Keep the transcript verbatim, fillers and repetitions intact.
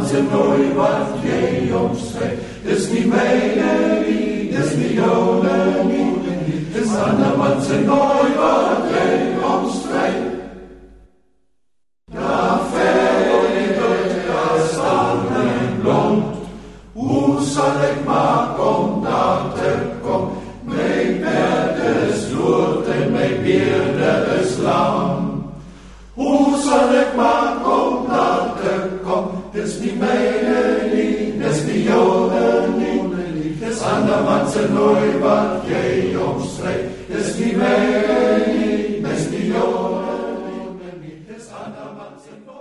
Andermansen Neuwald, je omstreek. Des niet Melanie, des niet Jolanie, des Andermansen Neuwald, je omstreek. Da fällt das Dornen blond, hoe zal ik maar kom dat er kom, mijn berdes loert en mijn beerde is lang. Hoe zal ik maar kom dat er kom, des niet Melanie, des niet Jolanie, des Andermansen Neuwald, je omstreek, des niet Melanie, des niet Jolanie, des Andermansen Neuwald.